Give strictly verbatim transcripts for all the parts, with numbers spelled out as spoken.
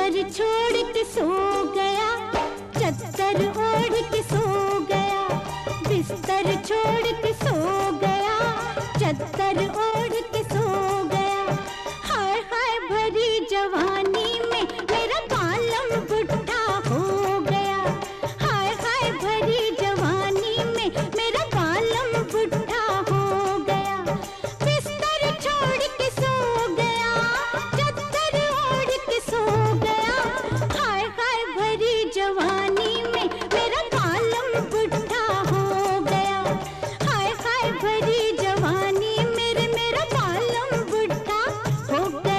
चद्दर छोड़ के सो गया, चद्दर ओढ़ के सो गया, बिस्तर छोड़ के सो गया, चद्दर ओढ़ के सो गया। हाय हाय भरी जवानी में मेरा बालम बुढ़ा हो गया, हाय हाय भरी जवानी में मेरा बालम बुढ़ा हो गया। बिस्तर छोड़ के सो गया, चद्दर ओढ़ के सो गया, हाय हाय भरी जवानी में मेरा बालम बुढ़ा हो गया, हाय हाय भरी जवानी मेरे मेरा बालम बुढ़ा हो गया।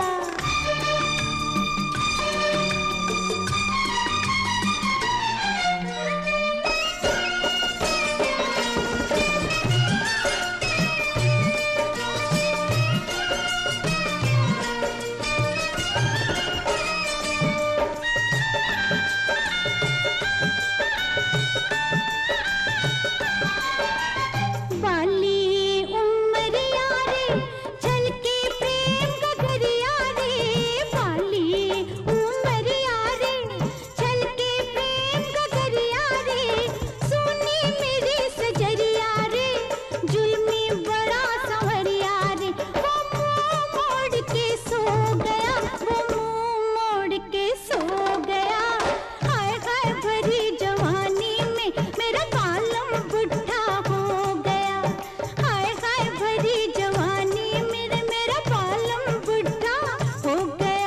बाली उमरिया रे छलके प्रेम का दरिया रे, बाली उमरिया रे छलके प्रेम का दरिया रे, सुनी मेरी सजरिया रे जुल्मी बड़ा संवरिया रे। वो मुंह मोड़ के सो गया, वो मुंह मोड़ के सो गया, हाय हाय भरी जवानी में मेरा बालम बुढ़ा हो गया, हाय हाय भरी जवानी मेरे मेरा बालम बुढ़ा हो गया।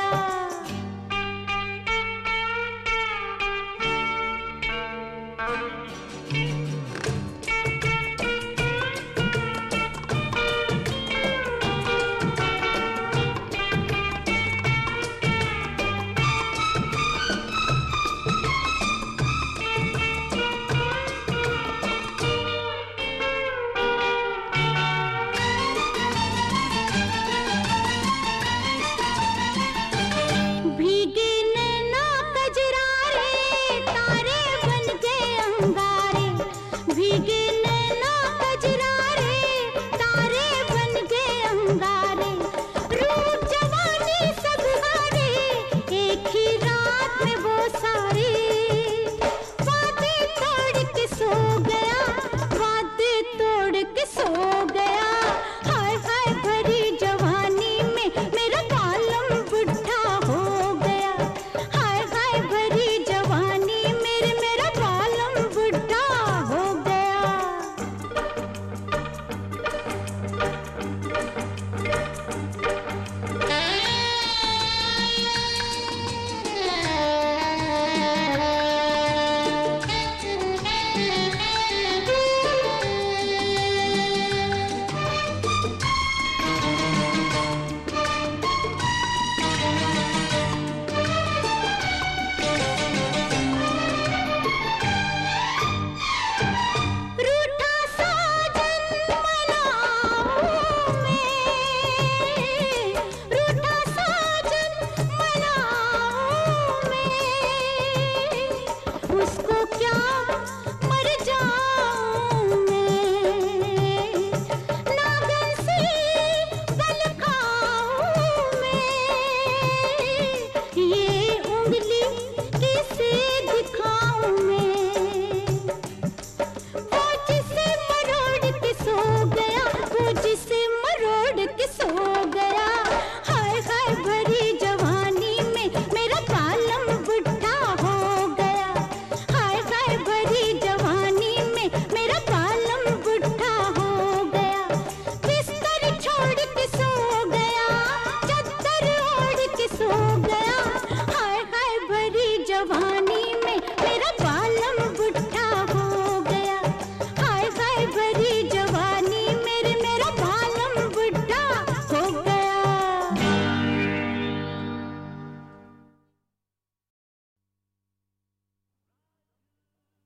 भीगे नैना कजरा रे तारे बन गए अंगारे, भीगे